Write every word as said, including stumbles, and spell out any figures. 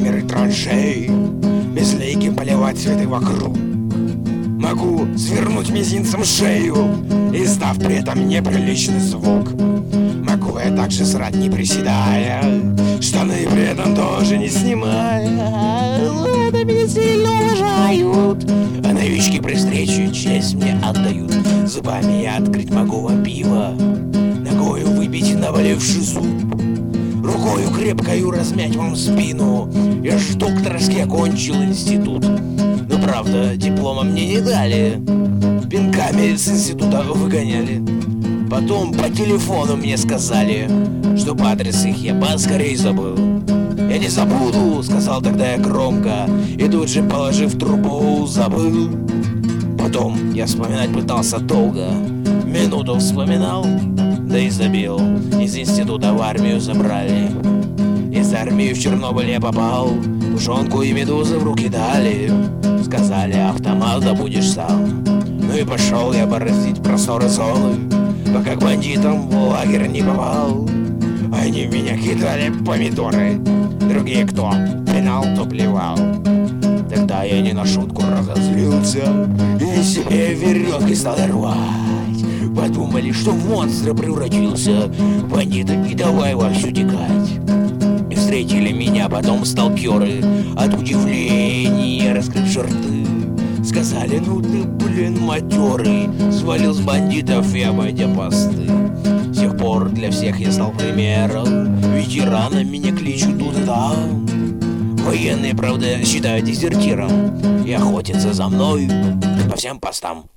камеры траншей, безликим поливать цветы вокруг. Могу свернуть мизинцем шею, издав при этом неприличный звук. Могу я также срать не приседая, штаны при этом тоже не снимая. Это меня сильно уважают, а новички при встрече честь мне отдают. Зубами я открыть могу вам пиво, ногою выбить наваливший зуб, рукою крепкою размять вам спину. Я ж докторский окончил институт, но правда диплома мне не дали, пинками с института выгоняли. Потом по телефону мне сказали, что адрес их я поскорей забыл. Я не забуду, сказал тогда я громко, и тут же, положив трубу, забыл. Потом я вспоминать пытался долго, минуту вспоминал, да и забил. Из института в армию забрали, из армии в Чернобыль я попал, тушенку и медузы в руки дали. Сказали, автомат добудешь сам. Ну и пошел я бороздить просторы зоны, пока к бандитам в лагерь не попал. Они в меня кидали помидоры, другие кто пинал, то плевал. Тогда я не на шутку разозлился и себе веревки стал рвать. Подумали, что в монстра превратился бандиты, и давай вовсю текать. И встретили меня потом сталкеры, от удивления раскрыв рты. Сказали, ну ты, блин, матерый, свалил с бандитов и обойдя посты. С тех пор для всех я стал примером, ветераны меня кличут тут и там. Военные, правда, считают дезертиром и охотятся за мной по всем постам.